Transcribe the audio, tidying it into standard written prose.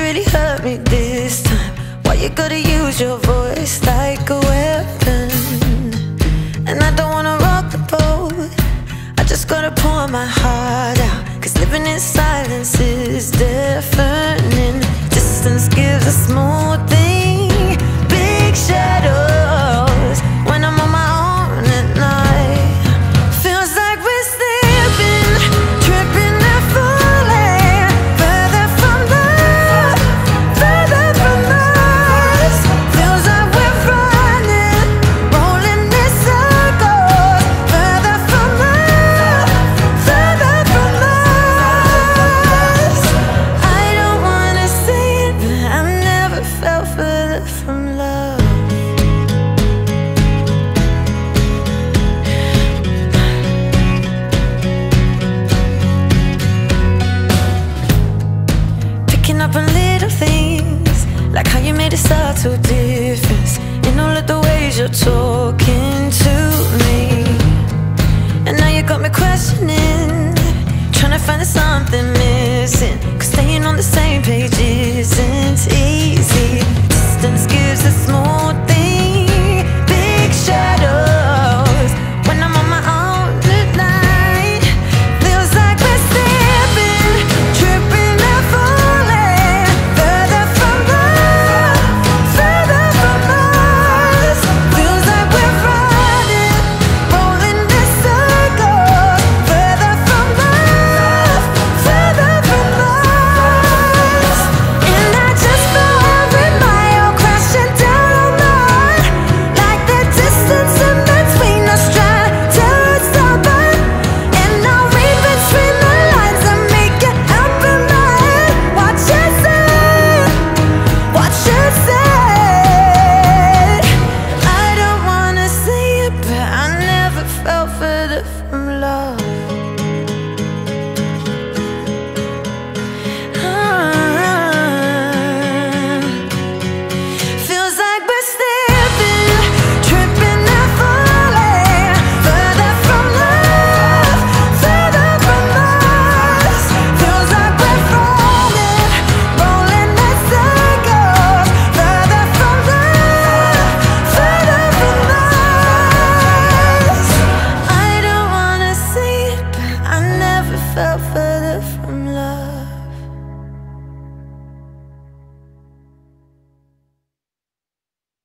really hurt me this time. Why you gotta use your voice like a weapon? And I don't wanna rock the boat, I just gotta pour my heart out, 'cause living in silence is deafening. Distance gives a smooth thing, big shadows when I'm on my own at night. Feels like we're slipping, tripping and falling further from love, further from us. Feels like we're running, rolling in circles further from love, further from us. I don't wanna say it, but I never felt further from